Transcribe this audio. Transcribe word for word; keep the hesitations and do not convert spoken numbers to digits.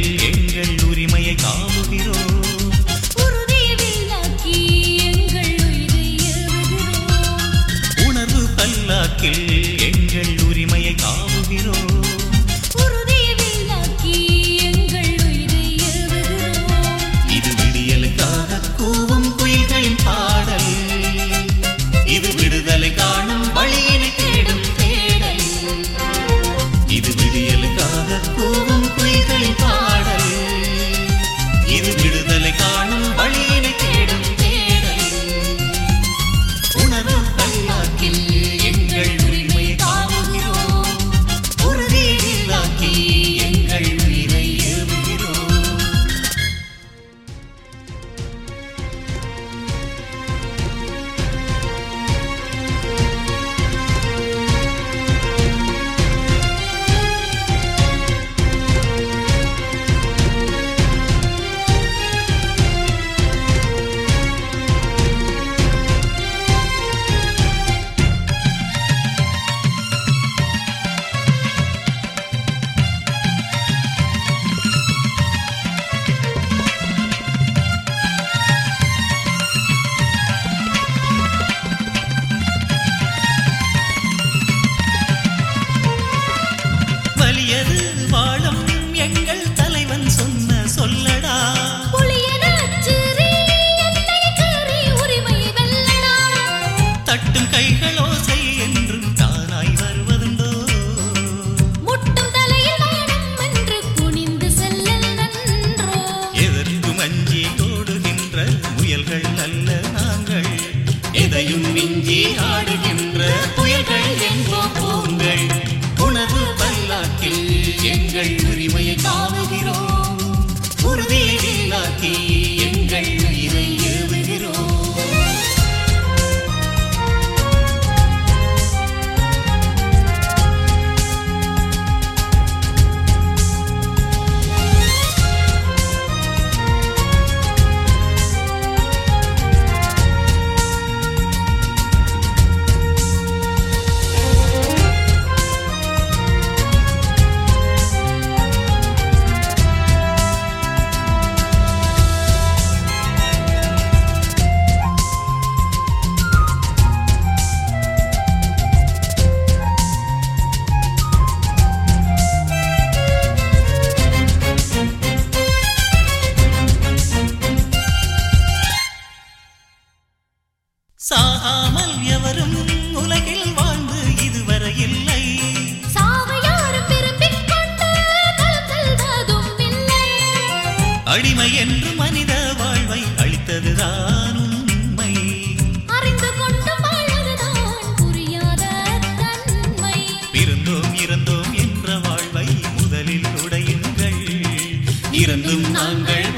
எங்கள் உரிமையை காவுகிறோம். உணர்வு பல்லாக்கில் எங்கள் உரிமையை காவுகிறோம். இது விடியலுக்காக கூவும் குயில்களின் பாடல், இது விடுதலை காணும் வழியினை தேடும் தேடல். இது விடியலுக்காக கூவும் குயில்களின் பாடல், இது விடுதலை காணும் வழியினை தேடும் தேடல். உணர்வு பல்லாக்கில் எங்கள் உரிமையை காவுகிறோம். உறுதியில்லாக்கி எங்கள் உயிரை ஏவுகிறோம். வலியது வாழும் எங்கள் தலைவன் சொன்ன சொல்லடா. தட்டும் கைகளோ செய் என்றும் தானாய் வருவதுண்டோ. எதற்கும் அஞ்சி ஓடுகின்ற முயல்கள் அல்ல நாங்கள், எதையும் மிஞ்சி ஆடுகின்ற புயல்கள் என்போம் போங்கள். உணர்வு பல்லாக்கில் எங்கள் உரிமையை காவுகிறோம். உறுதியில்லாக்கி எங்கள் உயிரை ஏவுகிறோம். சாகாமல் எவரும் உலகில் வாழ்ந்து இதுவரை இல்லை. அடிமை என்று மனித வாழ்வை அளித்ததுதான் உண்மை. பிறந்தோம் இறந்தோம் என்ற வாழ்வை முதலில் உடையுங்கள். இறந்தும் நாங்கள்